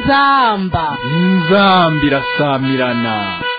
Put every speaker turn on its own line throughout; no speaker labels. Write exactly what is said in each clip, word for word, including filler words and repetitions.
inzamba
inzamba irasamirana.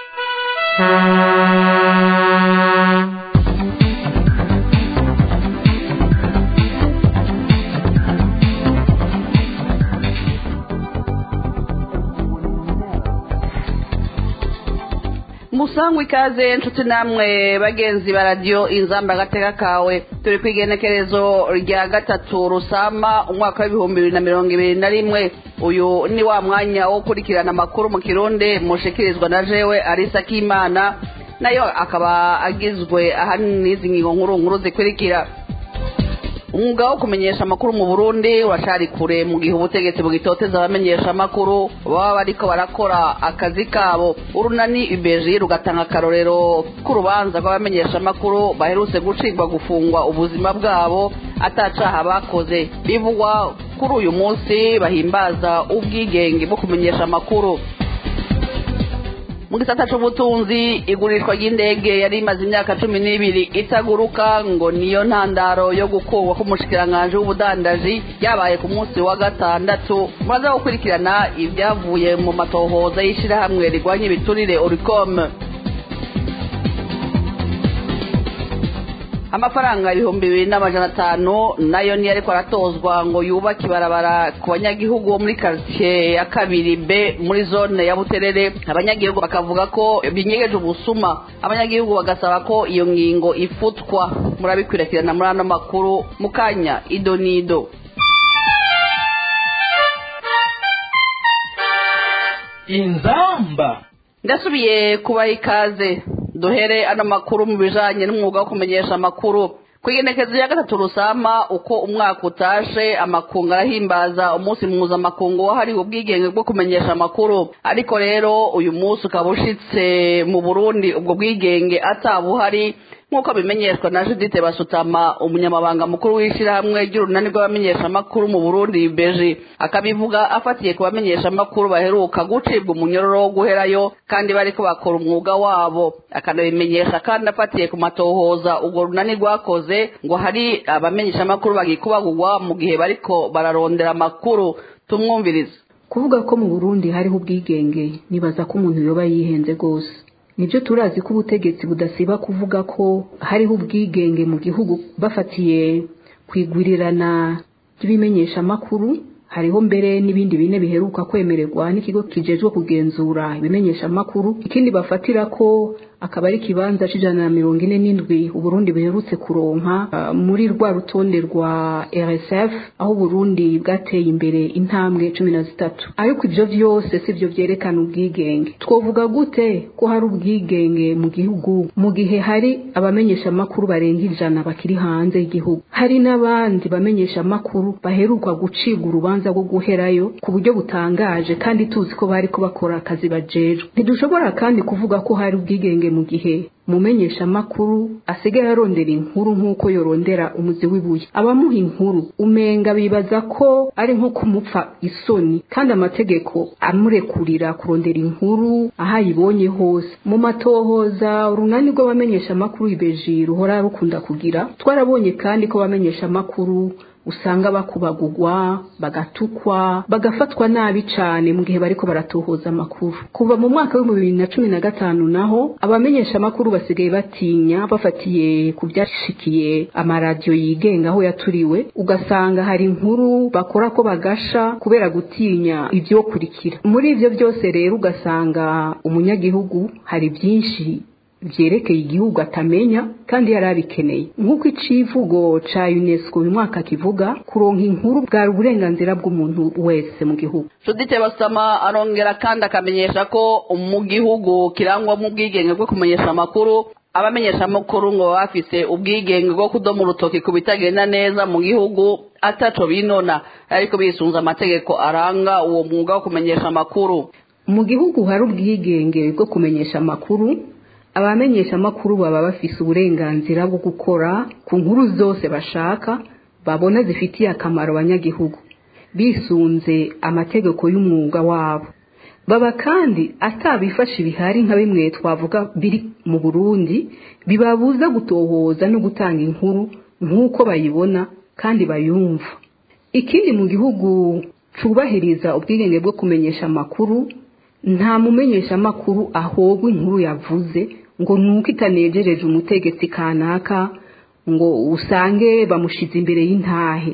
Musangwe ikaze nshuti namwe bagenzi ba radio inzamba gateka kawe turi kwigenekerezo rya gatatu rusama umwaka w'ibihumbi bibiri na mirongo ibiri na rimwe. Uyu ni wa mwanya wo kurikirana makuru mu Kirundi mushikirizwa na jewe Arisa Kimana, nayo akaba agizwe ahanini izi ngingo nkuru nkuru zikurikira. Umwuga wo kumenyesha amakuru mu Burundi washari kure mu gihe ubutegetsi bugitoteza abamenyesha amakuru baba bariko barakora akazi kabo. Urunani ibeji rugatanga karorero k'urubanza rw'abamenyesha amakuru baherutse gucibwa gufungwa ubuzima bwabo atacaha bakoze. Bivugwa kuri uyu munsi bahimbaza ubwigenge bwo kumenyesha amakuru. Mu gisata c'ubutunzi igurishwa ry'indege yari imaze imyaka cumi n'ibiri itaguruka ngo niyo ntandaro yo gukurwa k'umushikiranganji w'ubudandaji yabaye ku munsi wa gatandatu. Muraza gukurikirana ibyavuye mu matohoza y'ishirahamwe rigwanya ibiturire Oricom. Amafaranga ibihumbi bibiri n'amajana atanu nayo ni ariko aratozwa ngo yubake ibarabara ku banyagihugu bo muri quartier ya kabiri B muri zone ya Buterere. Abanyagihugu bakavuga ko binyegeje ubusuma, abanyagihugu bagasaba ko iyo ngingo ifutwa. Murabikwirikirana muri ano makuru mukanya idonido.
inzamba
Ndasubiye kubaha ikaze. Duhere ano makuru mu bijanye n'umwuga wo kumenyesha amakuru. Kwigenekezo ya gatatu rusama uko umwaka utashe amakungu arahimbaza umunsi mpuzamakungu wahariwe ubwigenge bwo kumenyesha amakuru. Ariko rero uyu munsi ukaba ushitse mu Burundi ubwo bwigenge atabuhari nk'uko bimenyeshwa na Judith Basutama, umunyamabanga mukuru w'ishirahamwe ry'urunani rw'abamenyesha amakuru mu Burundi beji. Akabivuga afatiye ku bamenyesha amakuru baheruka gucibwa umunyororo wo guherayo kandi bariko bakora umwuga wabo. Akanabimenyesha kandi afatiye ku matohoza urwo runani rwakoze ngo hari abamenyesha amakuru bagikubagurwa mu gihe bariko bararondera amakuru. Tumwumvirize.
Kuvuga ko mu Burundi hariho ubwigenge nibaza ko umuntu yoba yihenze gose. Nibyo turazi ko ubutegetsi budasiba kuvuga ko hariho ubwigenge mu gihugu bafatiye kwigurirana ry'ibimenyesha amakuru. Hariho mbere n'ibindi bine biheruka kwemererwa n'ikigo kijejwe kugenzura ibimenyesha amakuru. Ikindi bafatira ko akaba ari kibanza c'ijana na mirongo ine n'indwi Uburundi buherutse kuronka uh, muri rwa rutonde rwa R S F, aho Burundi bwateye imbere intambwe cumi na zitatu. Ariko ivyo vyose sivyo vyerekana ubwigenge. Twovuga gute ko hari ubwigenge mu gihugu mu gihe hari abamenyesha amakuru barenga ijana bakiri hanze y'igihugu, hari n'abandi bamenyesha amakuru baheruka gucibwa urubanza rwo guherayo ku buryo butangaje kandi tuzi ko bari ko bakora akazi bajejwe. Ntidushobora kandi kuvuga ko hari ubwigenge mu gihe mumenyesha amakuru asigaye arondera inkuru nk'uko yorondera umuzi w'ibuye. Abamuha inkuru umenga bibaza ko ari nko kumupfa isoni kandi amategeko amurekurira kurondera inkuru ahayibonye hose. Mu matohoza urunani rw'abamenyesha amakuru ibeji ruhora rukunda kugira, twarabonye kandi ko abamenyesha amakuru usanga bakubagurwa, bagatukwa, bagafatwa nabi cane mu gihe bariko baratohoza amakuru. Kuva mu mwaka wa bibiri na cumi na gatanu naho abamenyesha amakuru basigaye batinya bafatiye ku byashikiye amaradiyo yigenga aho yaturiwe, ugasanga hari inkuru bakora ko bagasha kubera gutinya ivyo kurikira. Muri ivyo byose rero ugasanga umunyagihugu hari byinshi vyerekeye igihugu atamenya kandi yarabikeneye. Nk'uko icivugo ca UNESCO uyu mwaka kivuga, kuronka inkuru bwari uburenganzira bw'umuntu wese mu gihugu.
Judith Basutama arongera kandi akamenyesha ko mu gihugu kirangwa mu bwigenge bwo kumenyesha amakuru, abamenyesha amakuru ngo bafise ubwigenge bwo kudoma urutoki ku bitagenda neza mu gihugu ataco binona, ariko bisunza amategeko aranga uwo mwuga wo kumenyesha amakuru.
Mu gihugu hari ubwigenge bwo kumenyesha amakuru, abamenyesha amakuru baba bafise uburenganzira bwo gukora ku nkuru zose bashaka babona zifitiye akamaro abanyagihugu bisunze amategeko y'umwuga wabo. Baba kandi atabifasha ibihari nka bimwe twavuga biri mu Burundi bibabuza gutohoza no gutanga inkuru nk'uko bayibona kandi bayumva. Ikindi mu gihugu cubahiriza ubwigenge bwo kumenyesha amakuru, nta mumenyesha amakuru ahogwa inkuru yavuze ngo nuko itanejereje umutegetsi kanaka ngo usange bamushize imbere y'intahe.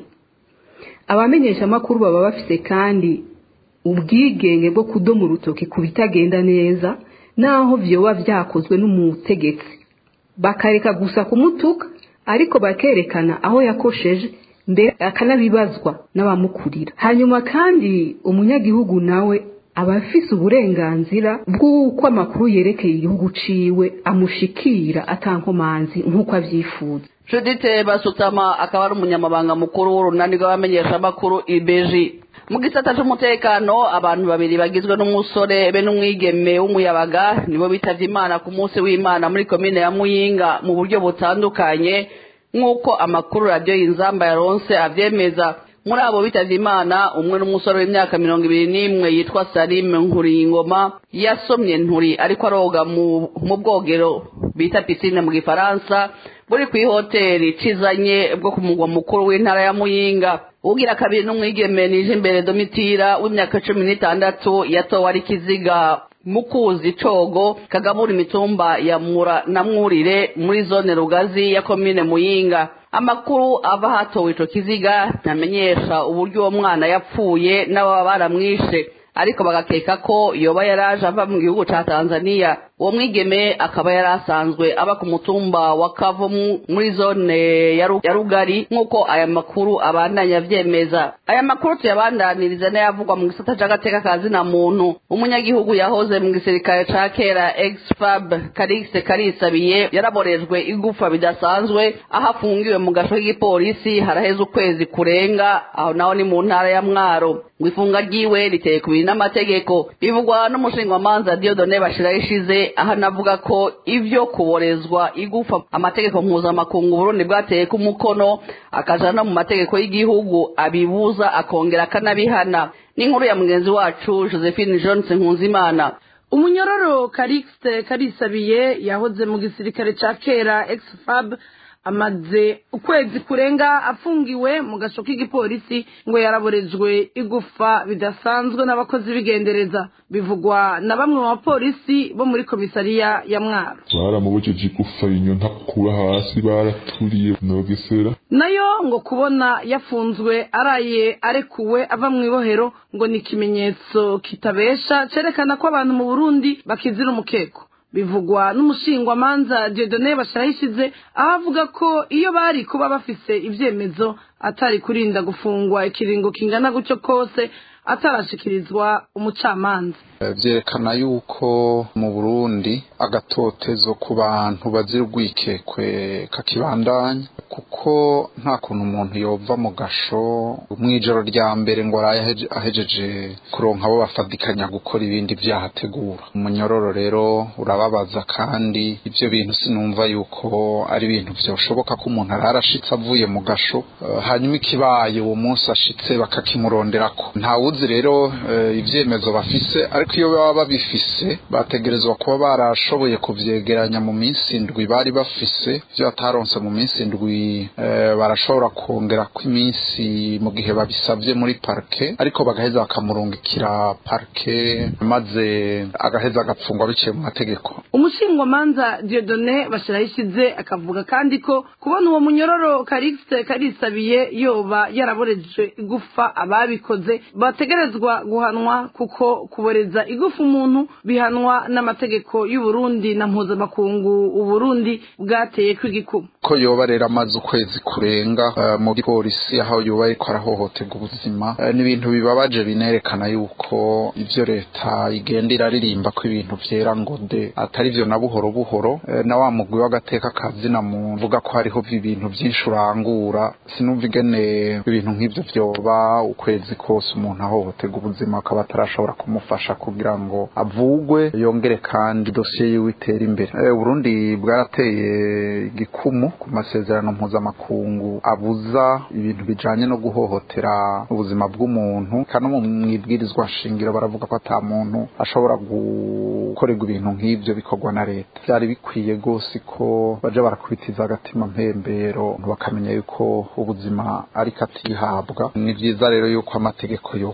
Abamenyesha amakuru baba bafise kandi ubwigenge bwo kudoma urutoki ku bitagenda neza naho vyoba vyakozwe n'umutegetsi, bakareka gusa kumutuka ariko bakerekana aho yakosheje mbere akanabibazwa n'abamukurira. Hanyuma kandi umunyagihugu nawe aba afise uburenganzira bw'uko amakuru yerekeye igihugu ciwe amushikira atankomanzi nk'uko avyifuza.
Judith Basutama akaba ari umunyamabanga mukuru w'urunani rw'abamenyesha amakuru Ibeji. Mu gisata c'umutekano abantu babiri bagizwe n'umusore be n'umwigeme w'umuyabaga nibo bitavye Imana ku munsi w'Imana muri komine ya Muyinga mu buryo butandukanye nk'uko amakuru radio Inzamba yaronse avyemeza. Muri abo bitavye Imana umwe n'umusore w'imyaka mirongo ibiri n'imwe yitwa Salim Nkuriyingoma yasomye nturi ariko aroga mu bwogero bita piscine mu gifaransa buri kwi hoteli cizanye bwo ku mugwa mukuru w'intara ya Muyinga. Ugira kabiri n'umwigeme nije imbere Domitira w'imyaka cumi n'itandatu yatowe ari kiziga mukuzi cogo kagabura imitumba ya Mura na Mwurire muri zone Rugazi ya komine Muyinga. Amakuru ava hatowe ico kiziga namenyesha uburyo uwo mwana yapfuye n'ababa baramwishe, ariko bagakeka ko yoba yaraje ava mu gihugu ca Tanzania. Uwo mwigeme akaba yarasanzwe aba ku mutumba wa Kavumu muri zone ya Rugari nk'uko aya makuru abandanya vyemeza. Aya makuru tuyabandaniriza n'ayavugwa mu gisata c'agateka kazi na muntu. Umunyagihugu yahoze mu gisirikare ca kera ex-Fab Karikse Karisabiye yaraborejwe igufa bidasanzwe aho afungiwe mu gasho k'igipolisi haraheze ukwezi kurenga, aho naho ni mu ntara ya Mwaro. Ifunga ryiwe riteye kubiri n'amategeko bivugwa n'umushingamanza Dieudonne Bashirayishize, aha navuga ko ivyo kuborezwa igufa amategeko mpuzamakungu Burundi bwateye ku mukono akaja no mu mategeko y'igihugu abibuza akongera akanabihana. N'inkuru ya mugenzi wacu Josephine Johnson Nkunzimana.
Umunyororo Karikse Karisabiye yahoze mu gisirikare ca kera ex-Fab amaze ukwezi kurenga afungiwe mu gasho k'igipolisi ngo yaraborejwe igufa bidasanzwe n'abakozi bigendereza, bivugwa na bamwe mu bapolisi bo muri komisariya ya Mwaro.
Baramubojeje igufa inyo ntakura hasi baraturiye nogesera
nayo ngo kubona yafunzwe araye arekuwe ava mu ibohero ngo ni ikimenyetso kitabesha cerekana ko abantu mu Burundi bakizira umukeko. Bivugwa n'umushingwamanza Dieudonne Bashirayishize aho avuga ko iyo bari kuba bafise ivyemezo atari kurinda gufungwa ikiringo kingana gucyo kose atarashikirizwa umucamanza.
Vyerekana yuko mu Burundi agatotezo ku bantu bazira urwikekwe kakibandanya, kuko nta kuntu umuntu yova mu gasho mw'ijoro rya mbere ngo araye ahejeje kuronka abo bafadikanya gukora ibindi vyahategura. Umunyororo rero urababaza, kandi ivyo bintu sinumva yuko ari ibintu vyoshoboka ko umuntu ararashitse avuye mu gasho uh, hanyuma ikibaye uwo munsi ashitse bakakimuronderako. Nta wuzi rero uh, ivyemezo bafise, ariko iyo baba babifise bategerezwa kuba barashoboye kuvyegeranya mu minsi indwi bari bafise. Vyo ataronse mu minsi indwi e, barashobora kongera ko iminsi mu gihe babisavye muri parke, ariko bagaheza bakamurungikira parke maze agaheza agapfungwa biciye mu mategeko.
Umushingwamanza Dieudonne Bashirayishize akavuga kandi ko kubona uwo munyororo Karikse Karisabiye yoba yaraborejwe igufa ababikoze bategerezwa guhanwa, kuko kuboreza igufa umuntu bihanwa n'amategeko y'u Burundi na mpuzamakungu u Burundi bwateye kw'igikumu.
Ko yoba rero amaze ukwezi kurenga uh, mu gipolisi aho yoba ariko arahohoterwa ubuzima uh, n'ibintu bibabaje binerekana yuko ivyo leta igenda iraririmba ko ibintu vyera ngo de atari vyo na buhoro buhoro. Uh, na wa mugwi w'agateka kazi na mu vuga ko hariho ibintu vyinshi urangura, sinumva igene ibintu nk'ivyo vyoba ukwezi kose umuntu ahohoterwa ubuzima akaba atarashobora kumufasha kugira ngo avugwe yongere kandi dosiye yiwe itere imbere. Uh, Burundi bwarateye igikumu ku masezerano mpuzamakungu abuza ibintu bijanye no guhohotera ubuzima bw'umuntu, kandi mu mwibwirizwa shingiro baravuga ko ata muntu ashobora gukorerwa ibintu nk'ivyo bikorwa na leta. Byari bikwiye gose ko baje barakubitiza agatima mpembero bakamenya yuko ubuzima ari katihabwa. Ni vyiza rero yuko amategeko yo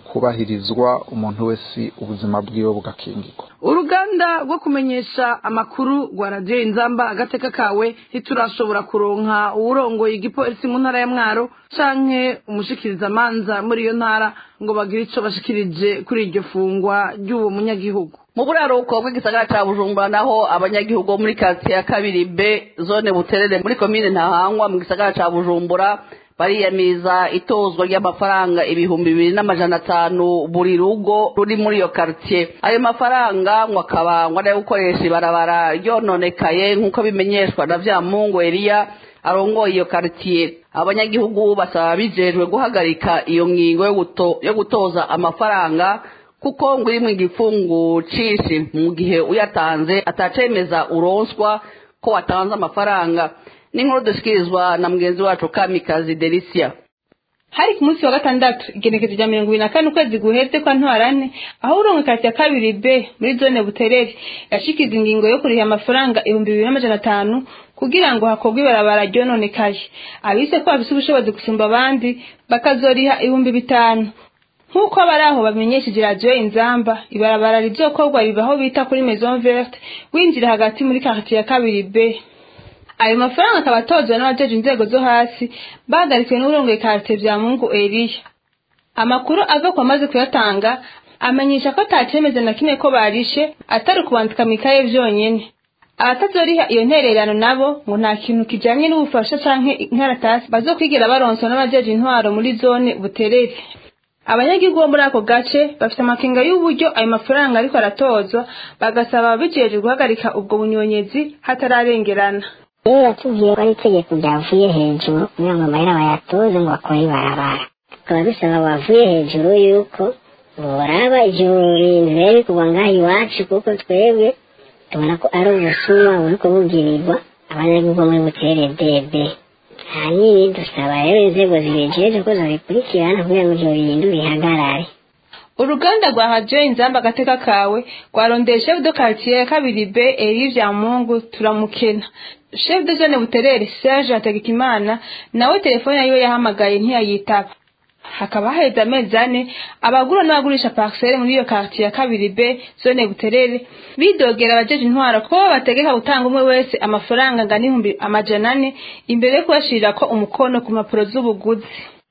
kubahirizwa umuntu wese ubuzima bwiwe bugakingirwa.
uruganda rwo kumenyesha amakuru rwa radiyo inzamba agateka kawe ntiturashobora kuronka uwurongoye igipolisi mu ntara ya Mwaro canke umushikirizamanza muri iyo ntara ngo bagire ico bashikirije kuri iryo fungwa ry'uwo munyagihugu.
mu buraruko bw'igisagara ca Bujumbura naho abanyagihugu muri quartier ya kabiri B zone Buterere muri komine Ntahangwa mu gisagara ca Bujumbura bariyamiza itozwa ry'amafaranga ibihumbi bibiri n'amajana atanu buri rugo ruri muri iyo quartier. Ayo mafaranga ngo akaba ngo ari gukoresha ibarabara ryononekaye nk'uko bimenyeshwa na Vyamungu Elia arongoye iyo quartier. Abanyagihugu basaba bijejwe guhagarika iyo ngingo yo guto yo gutoza amafaranga kuko ngo iri mu gifungu cishi mu gihe uyatanze atacemeza uronswa ko watanze amafaranga. N'inkuru dushikirizwa na mugenzi wacu Kamikazi Delicia.
Hari ku munsi wa gatandatu igenekezo rya mirongo ibiri na kane ukwezi guheze kwa ntwarane aho urongo kati ya kabiri B muri zone Buterere yashikiza ingingo yo kuriha amafaranga ibihumbi bibiri n'amajana atanu kugira ngo hakorwe ibarabara ryononekaye. Abise ko bafise ubushobozi gusumba abandi bakazoriha ibihumbi bitanu. Nk'uko abaraho bamenyesheje radio Inzamba ibarabara rizokorwa ribaho bita kuri Maison Verte winjira hagati muri quartier ya kabiri B. Ayo mafaranga akabatozwa n'abajeje inzego zo hasi bagarikiwe n'urongoye quartier Vyamungu Elia. Amakuru ava kwa maze kuyatanga amenyesha ko atacemeze na kimwe ko barishe atari kubandika mikaye vyonyene. Abatazoriha iyo ntererano nabo ngo nta kintu kijanye n'ubufasha canke inkaratasi bazokwigira baronswa n'abajeje intwaro muri zone Buterere. Abanyagihugu bo muri ako gace bafite amakenga y'uburyo ayo mafaranga ariko aratozwa bagasaba bijeje guhagarika ubwo bunyonyezi hatararengerana.
Iyo yatubwiye ko ari itegeko ryavuye hejuru kugira ngo amahera bayatoze ngo bakore ibarabara. Tukaba dusaba bavuye hejuru yuko boraba ivyo bintu rero kuva ngaha iwacu kuko twebwe tubona ko ari ubusuma buriko bubwirirwa abanyagihugu muri Buterere debe. Hanini dusaba rero inzego zibejeje ko zobikurikirana kugira ngo ivyo bintu bihagarare.
Uruganda rwa Radio Inzamba agateka kawe rwarondeye chef de quartier ya kabiri B Elie Vyamungu turamukena. Chef de zone Buterere Serge Hategekimana nawe telefone yiwe yahamagaye ntiyayitaba. Hakaba haheze amezi ane abagura n'abagurisha parcelle muri iyo quartier ya kabiri B zone Buterere bidogera abajeje intwara ko bategeka gutanga umwe wese amafaranga ngana ibihumbi amajana ane imbere yo kubashirira ko umukono ku mpapuro z'ubuguzi.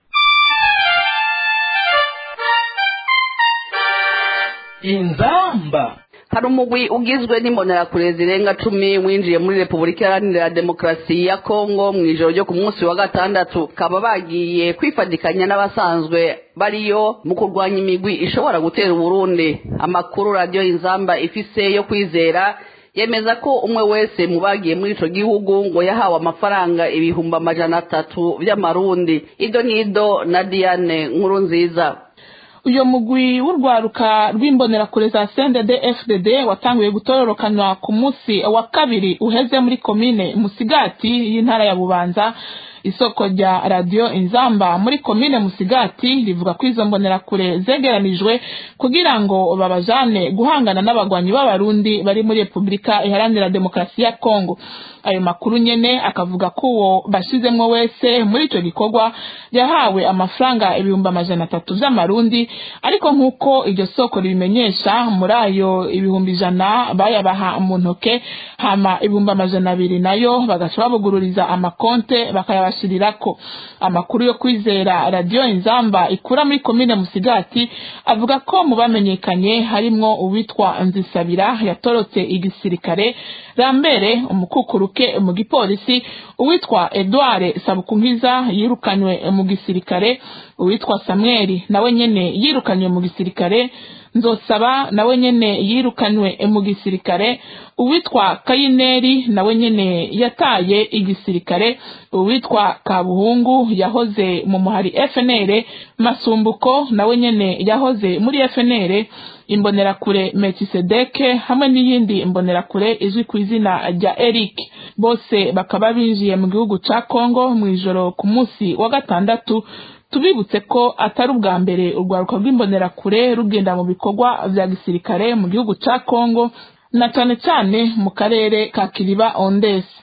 Inzamba.
Hari umugwi ugizwe n'imbonerakure zirenga cumi winjiye muri Repubulika Iharanira Demokarasi ya Kongo mu ijoro ryo ku munsi wa gatandatu kaba bagiye kwifadikanya n'abasanzwe bariyo mu kurwanya imigwi ishobora gutera Burundi. Amakuru Radio Inzamba ifise yo kwizera yemeza ko umwe wese mu bagiye muri ico gihugu ngo yahawe amafaranga ibihumbi amajana atatu by'amarundi. Ido nido na Diane Nkurunziza.
Uyo mugwi w'urwaruka rw'imbonerakure za C N D D F D D watanguye gutororokanwa ku munsi wa kabiri uheze muri komine Musigati y'intara ya Bubanza. Isoko rya Radio Inzamba muri komine Musigati rivuga ko izo mbonerakure zegeranijwe kugira ngo babajane guhangana n'abagwanyi b'abarundi bari muri Repubulika Iharanira Demokarasi ya Kongo. Ayo makuru nyene akavuga ko uwo bashizemwo wese muri ico gikorwa yahawe amafaranga ibihumbi amajana atatu vy'amarundi, ariko nkuko iryo soko ribimenyesha muri ayo ibihumbi ijana bayabaha mu ntoke, hama ibihumbi amajana abiri nayo bagaca babugururiza amakonte bakayabashirirako. Amakuru yo kwizera Radio Inzamba ikura muri komine Musigati avuga ko mu bamenyekanye harimwo uwitwa Nzisabira yatorotse igisirikare, Rambere umukukuruke mu gipolisi, uwitwa Edouard Sabukunkiza yirukanywe mu gisirikare, uwitwa Samuel nawe nyene yirukanywe mu gisirikare, Nzosaba nawe nyene yirukanywe mu gisirikare, uwitwa Kayineri nawe nyene yataye igisirikare, uwitwa Kabuhungu yahoze mu muhari F N L, Masumbuko nawe nyene yahoze muri F N L, imbonerakure Melchisedeke hamwe n'iyindi imbonerakure izwi ku izina rya Eric. Bose bakaba binjiye mu gihugu ca Kongo mu ijoro ku munsi wa gatandatu. Tubibutse ko atari ubwa mbere urwaruka rw'imbonerakure rugenda mu bikorwa vya gisirikare mu gihugu ca Kongo, na cane cane mu karere ka Kiriba Ondesi.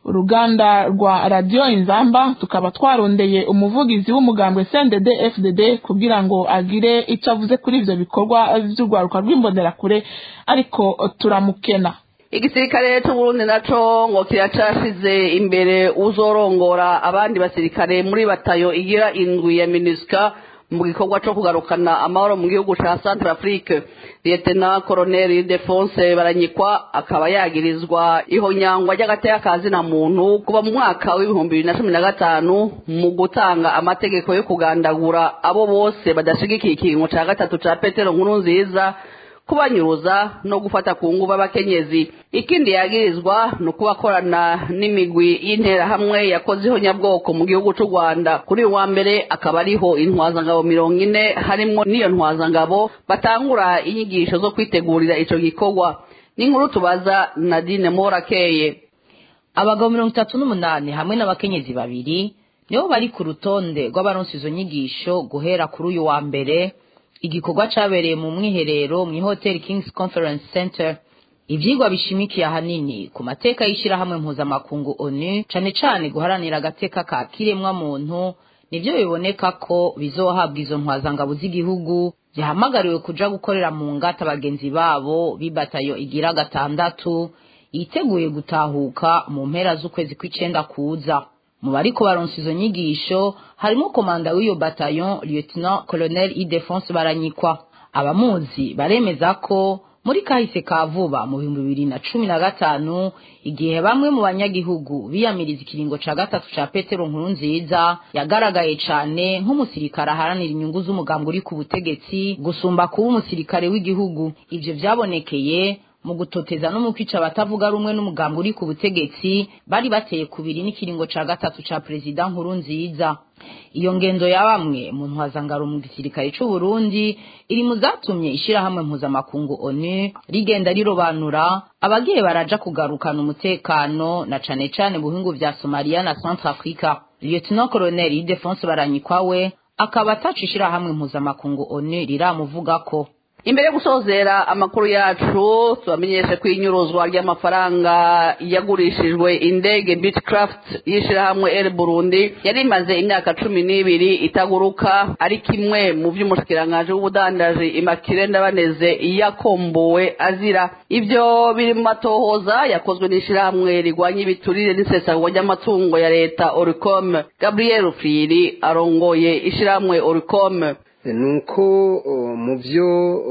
uruganda rwa radio Inzamba tukaba twarondeye umuvugizi w'umugambwe C N D D F D D kugira ngo agire icyo avuze kuri ivyo bikorwa vy'urwaruka rw'imbonerakure ariko turamukena.
Igisirikare cy'u Burundi naco ngo kiracashize imbere uzorongora abandi basirikare muri batayo igira indwi ya MINUSCA mu gikorwa cyo kugarukana amahoro mu gihugu ca Centrafrique. Lieutenant Colonel Defonse Baranyikwa akaba yagirizwa ihonyangwa ry'agateka kazi na muntu kuba mu mwaka w'ibihumbi bibiri na cumi na gatanu mu gutanga amategeko yo kugandagura abo bose badashigikiye ikiringo ca gatatu ca Petero Nkurunziza, kubanyuruza no gufata ku nguvu abakenyezi. Ikindi yagirizwa no kubakorana n'imigwi y'intera hamwe yakoze ihonyabwoko mu gihugu cy'u Rwanda. Kuri wa mbere akaba ariho intwazangabo mirongo ine harimo n'iyo ntwazangabo batangura inyigisho zo kwitegurira ico gikorwa. N'inkuru tubaza Nadine Morakeye.
Abagabo mirongo itatu n'umunani hamwe n'abakenyezi babiri nibo bari ku rutonde rw'abaronse izo nyigisho guhera kuri uyu wa mbere. Igikorwa cabereye mu mwiherero mu Hotel Kings Conference Center. Ivyigwa bishimikiye ahanini ku mateka y'ishirahamwe mpuzamakungu O N U, cane cane guharanira agateka ka kiremwa muntu, nivyo biboneka ko bizohabwa izo ntwazangabo z'igihugu zihamagariwe kuja gukorera mu ngata bagenzi babo bibatayo igira gatandatu yiteguye gutahuka mu mpera z'ukwezi kw'icenda kuza. Mu bariko baronse izo nyigisho harimo komanda w'iyo bataillon Lieutenant Colonel Idefonse Baranyikwa. Abamuzi baremeza ko muri kahise ka vuba mu bihumbi bibiri na cumi na gatanu igihe bamwe mu banyagihugu biyamiriza ikiringo ca gatatu ca Petero Nkurunziza yagaragaye cane nk'umusirikare aharanira inyungu z'umugambi uri ku butegetsi gusumba kuba umusirikare w'igihugu. Ivyo vyabonekeye mu gutoteza no mu kwica batavuga rumwe n'umugambi uri ku butegetsi bari bateye kubiri n'ikiringo ca gatatu ca President Nkurunziza. Iyo ngendo ya bamwe mu ntwazangaro mu gisirikare cy'u Burundi iri mu zatumye ishirahamwe mpuzamakungu O N U rigenda rirobanura abagiye baraja kugarukana umutekano na cane cane mu bihugu vya Somalia na Centrafrique. Lieutenant Colonel Idefonse Baranyikwa we akaba atacu ishirahamwe mpuzamakungu O N U riramuvugako.
Imbere yo gusozera amakuru yacu tubamenyeshe ko inyuruzwa ry'amafaranga yagurishijwe indege Beechcraft yishirahamwe Air Burundi yari imaze imyaka cumi n'ibiri itaguruka, ari kimwe mu vy'umushikiranganje w'ubudandaji Immaculée Ndabaneze yakombowe azira. Ivyo biri mu matohoza yakozwe n'ishirahamwe rigwanya ibiturire n'isesagwa ry'amatungo ya leta Oricom. Gabriel Rufyiri arongoye ishirahamwe Oricom.
Nuko mu byo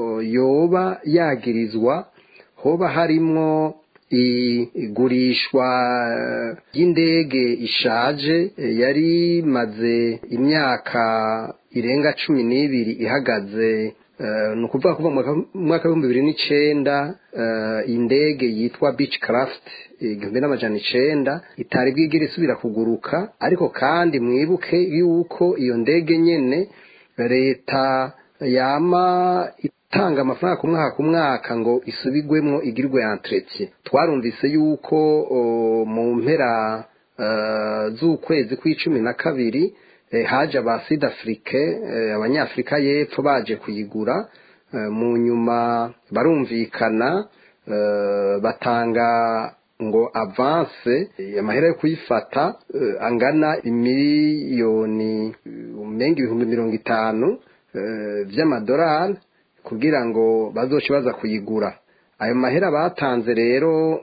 yoba yagirizwa hoba harimo igurishwa y'indege ishaje yari maze imyaka irenga cumi n'ibiri ihagaze. ni ukuvuga kuva mu mwaka w'ibihumbi bibiri n'icenda indege yitwa Beechcraft igihumbi n'amajana icenda itari bwigire isubira kuguruka, ariko kandi mwibuke yuko iyo ndege nyene leta yama itanga amafaranga ku mwaka ku mwaka ngo isubigwemwo igirwe entretien. Twarumvise yuko mu mpera z'ukwezi kw'icumi na kabiri haje aba Sud Afrique abanyafrika y'epfo baje kuyigura, mu nyuma barumvikana batanga ngo avance amahera yo kuyifata angana imiliyoni umenga ibihumbi mirongo itanu vy'amadolari kugira ngo bazoce baza kuyigura. Ayo mahera batanze rero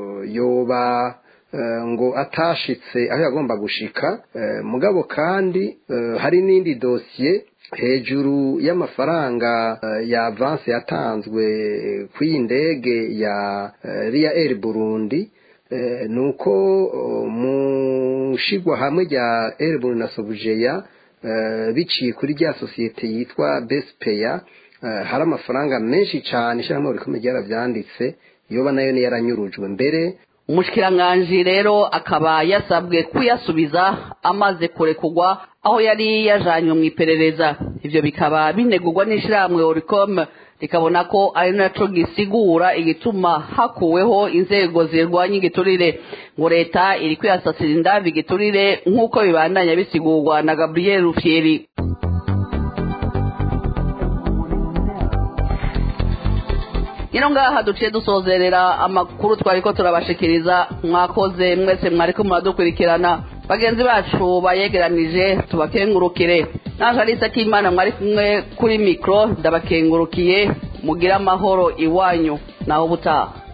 yoba ngo atashitse aho yagomba gushika, mugabo kandi hari n'indi dosiye hejuru y'amafaranga ya avance yatanzwe kw'iyi ndege ya Ria Air Burundi. Nuko mu shigwa hamwe rya Air Burundi na Sobujeya biciye kuri rya societe yitwa Bespeya hari amafaranga menshi cyane ishyirahamwe rikomeye ryaravyanditse yoba nayo ni yaranyurujwe mbere.
Umushikiranganje rero akaba yasabwe kuyasubiza amaze kurekugwa aho yari yajanywe mu iperereza. Ivyo bikaba binegurwa n'ishirahamwe Oricom rikabona ko ari naco gisigura igituma hakuweho inzego zirwanya igiturire, ngo leta iri kwiyasasira indavi igiturire nk'uko bibandanya bisigurwa na Gabriel Rufyiri. nyine ngaha duciye dusozerera amakuru twari ko turabashikiriza mwakoze mwese mwariko muradukurikirana bagenzi bacu bayegeranije tubakengurukire naje Alisa Kimana mwari kumwe kuri mikro ndabakengurukiye mugira amahoro iwanyu naho butaha